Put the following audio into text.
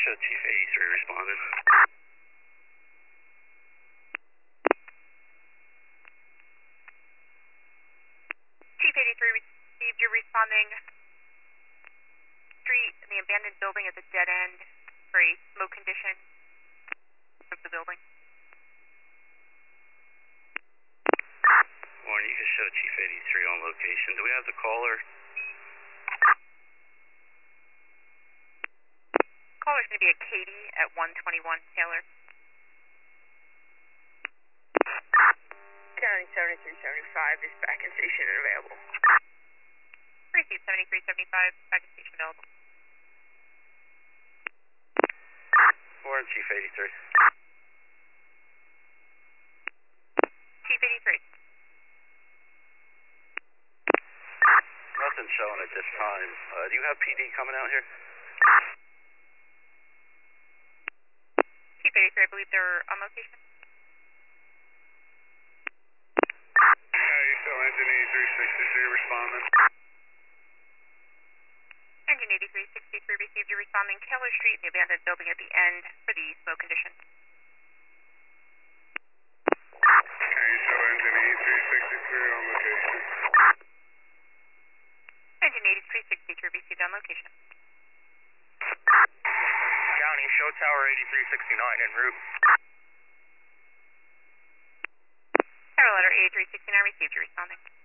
show Chief 83 responding. Chief 83 received your responding street in the abandoned building at the dead end for a smoke condition of the building. Warren, you can show Chief 83 on location. Do we have the caller? Caller's going to be at Katie at 121 Taylor. County 7375, dispatching station available. Receive 7375, dispatching station available. Warren, Chief 83. Chief 83. Nothing showing at this time. Do you have PD coming out here? Chief 83, I believe they're on location. You show engine 8363 responding. Engine 8363 received your responding Taylor Street in the abandoned building at the end for the smoke condition. You show engine 8363 on location. Engine 8363 received on location. County, show Tower 8369 en route. Tower letter A369 received your responding.